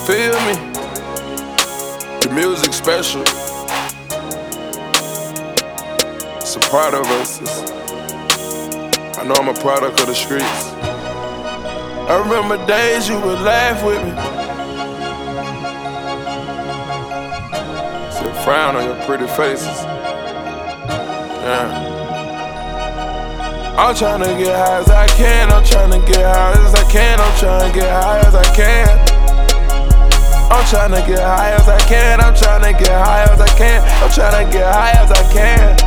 Feel me? The music special. It's a product of us. I know I'm a product of the streets. I remember days you would laugh with me. See a frown on your pretty faces. Yeah. I'm tryna get high as I can. I'm tryna get high as I can. I'm tryna get high as I can. I'm tryna get high as I can. I'm tryna get high as I can. I'm tryna get high as I can.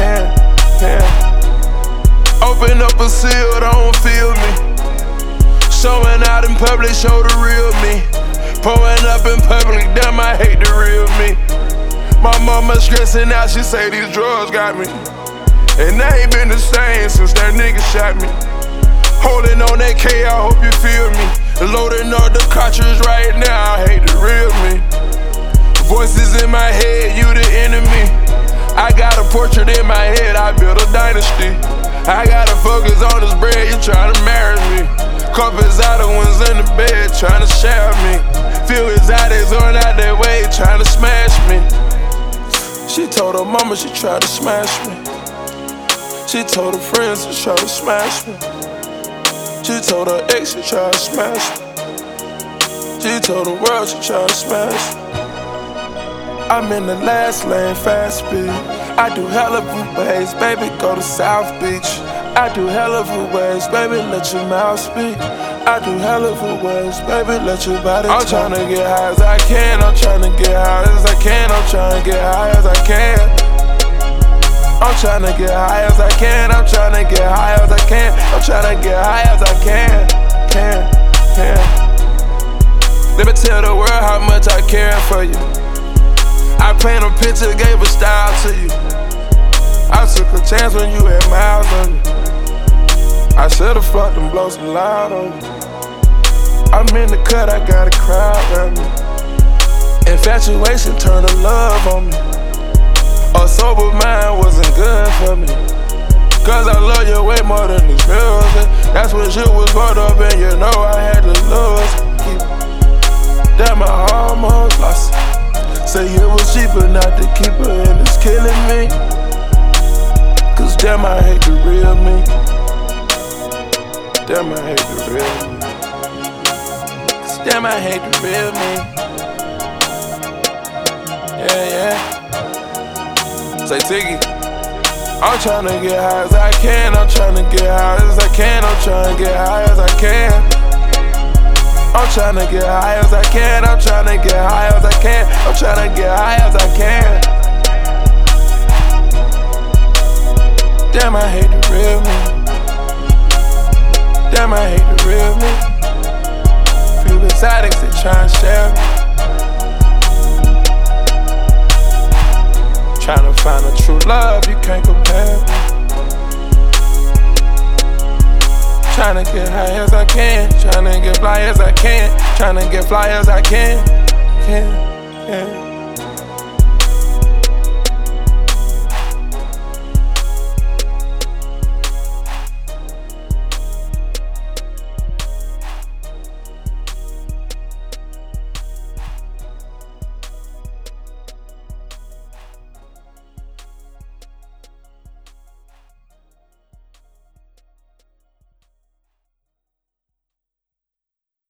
Open up a seal, don't feel me. Showing out in public, show the real me. Pulling up in public, damn, I hate the real me. My mama stressing out, she say these drugs got me. And I ain't been the same since that nigga shot me. Holding on that K, I hope you feel me. Loading up the cartridge right now, I hate the real me. Voices in my head, you the enemy. I got a portrait in my head, I built a dynasty. I gotta focus on this bread, you tryna marry me. Couple out of ones in the bed, tryna share me. Feel his eyes on out that way, tryna smash me. She told her mama she tried to smash me. She told her friends she tried to smash me. She told her ex she tried to smash me. She told the world she tried to smash me. I'm in the last lane, fast speed. I do hella ways, baby, go to South Beach. I do hella ways, baby, let your mouth speak. I do hella ways, baby, let your body talk. I'm tryna get high as I can. I'm tryna get high as I can. I'm tryna get high as I can. I'm tryna get high as I can. I'm tryna get high as I can. I'm tryna get high as I can. Let me tell the world how much I care for you. I paint a picture, gave a style to you. I took a chance when you had miles on you. I should've fucked and blow some loud on you. I'm in the cut, I got a crowd around me. Infatuation turned to love on me. A sober mind wasn't good for me. Cause I love you way more than this music. That's when shit was brought up and you know I had to lose. Damn, I almost lost it. Say it was cheaper not to keep her and it's killing me. Cause damn, I hate the real me. Damn, I hate the real me. Cause damn, I hate the real me. Yeah. Say Tiggy. I'm tryna get high as I can. I'm tryna get high as I can. I'm tryna get high as I can. I'm tryna get high as I can. I'm tryna get high as I can. I'm tryna get high as I can. Damn, I hate the real me. Damn, I hate the real me. Few exotics that tryna share me. Tryna find a true love you can't compare me. Tryna get high as I can, tryna get fly as I can, tryna get fly as I can.